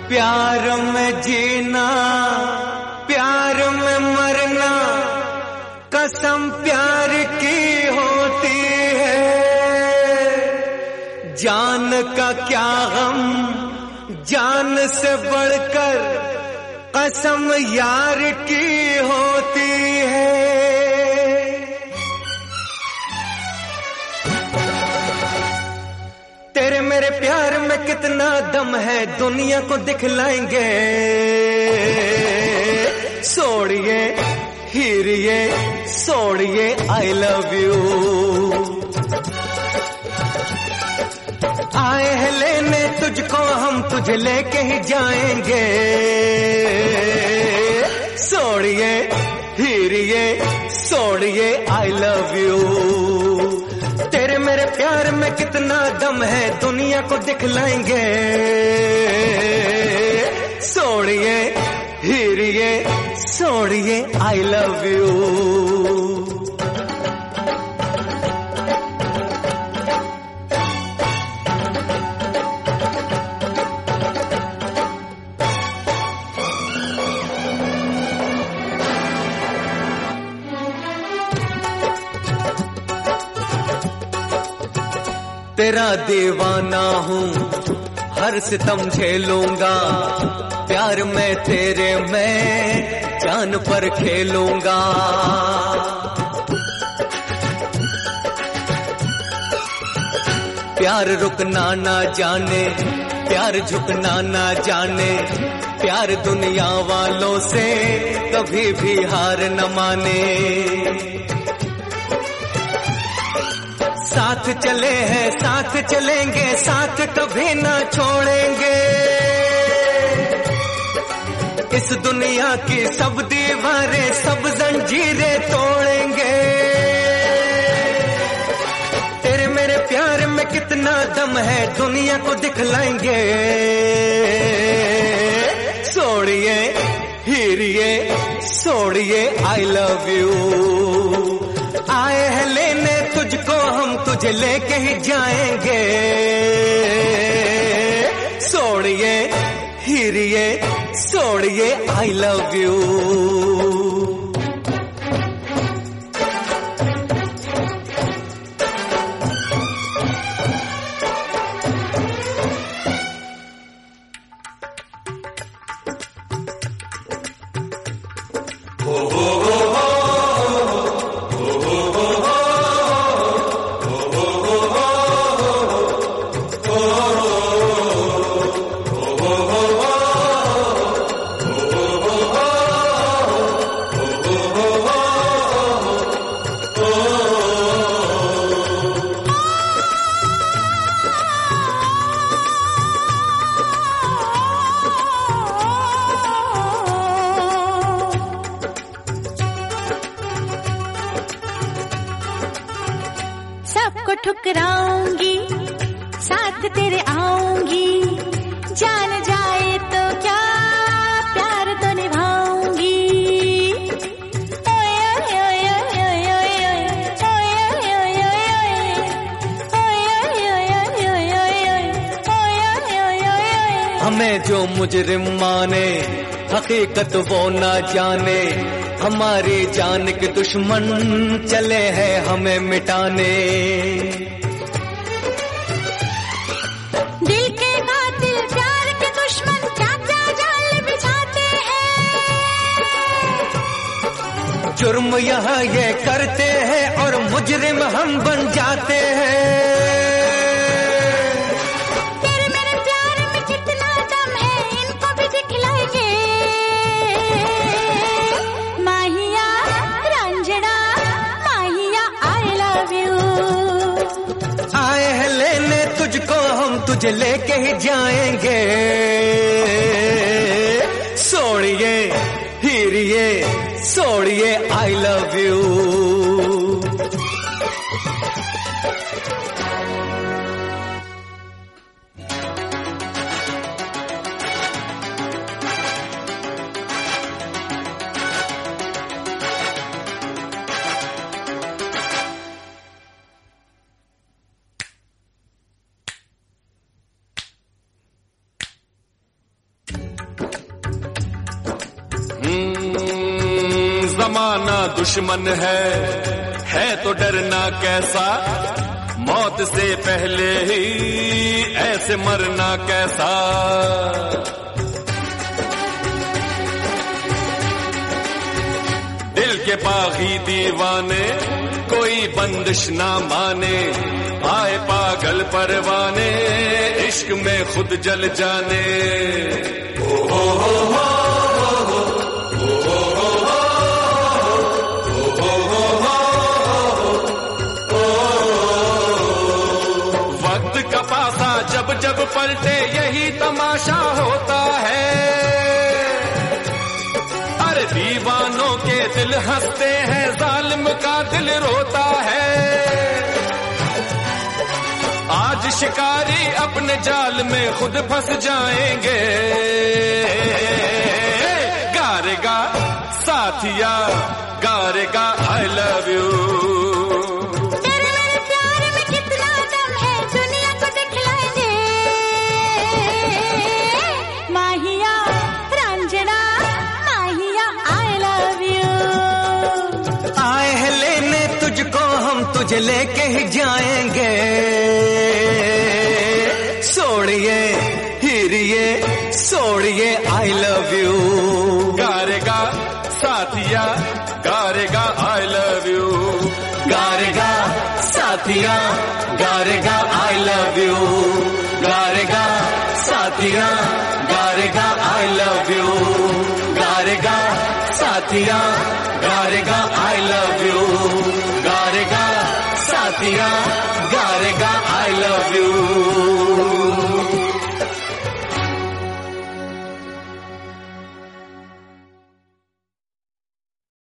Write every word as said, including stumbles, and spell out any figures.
प्यार में जीना प्यार में मरना कसम प्यार की होती है। जान का क्या गम जान से बढ़कर कसम यार की होती है। तेरे मेरे प्यार में कितना दम है दुनिया को दिखलाएंगे। सोड़िए हीरिए सोड़िए आई लव यू। आए हैं लेने तुझको हम तुझे लेके ही जाएंगे। सोड़िए हीरिए सोड़िए आई लव यू। तेरे मेरे प्यार में कितना दम है दुनिया को दिखलाएंगे। सोड़िए हीरिए सोड़िए आई लव यू। तेरा दीवाना हूँ हर सितम झेलूंगा। प्यार में तेरे मैं जान पर खेलूंगा। प्यार रुकना ना जाने प्यार झुकना ना जाने। प्यार दुनिया वालों से कभी भी हार न माने। साथ चले हैं साथ चलेंगे साथ कभी ना छोड़ेंगे। इस दुनिया की सब दीवारें सब जंजीरें तोड़ेंगे। तेरे मेरे प्यार में कितना दम है दुनिया को दिखलाएंगे। सोड़िए हीरिए सोड़िए आई लव यू। आए हैं लेने तुझको हम तुझे लेके ही जाएंगे। सोड़िए हीरिए सोड़िए आई लव यू। ठुकराऊंगी साथ तेरे आऊंगी। जान जाए तो क्या प्यार तो निभाऊंगी। हमें जो मुजरिम माने हकीकत वो ना जाने। हमारी जान के दुश्मन चले हैं हमें मिटाने। दिल के कातिल प्यार के दुश्मन क्या क्या जाल बिछाते हैं। जुर्म यहाँ ये करते हैं और मुजरिम हम बन जाते हैं। तेरे मेरे प्यार में कितना दम है इनको भी दिखलाएंगे। माहिया रंजना माहिया आई लव यू। आए हैं लेने तुझको हम तुझे लेके ही जाएंगे। सोड़िए हीरिए सोड़िए आई लव यू। जमाना दुश्मन है है तो डरना कैसा, मौत से पहले ही ऐसे मरना कैसा। दिल के बागी दीवाने कोई बंदिश ना माने, आए पागल परवाने इश्क में खुद जल जाने। ओ हो हो हो जब जब पलटे यही तमाशा होता है, अरे दीवानों के दिल हंसते हैं जालिम का दिल रोता है। आज शिकारी अपने जाल में खुद फंस जाएंगे, गारेगा साथिया गारेगा आई लव यू। तुझे लेके ही जाएंगे, सोड़िए हीरिए सोड़िए आई लव यू। गारेगा साथिया गारेगा आई लव यू, गारेगा साथिया गारेगा आई लव यू, गारेगा साथिया गारेगा आई लव यू, गारेगा साथिया गारेगा आई लव यू, गारेगा साथिया गारेगा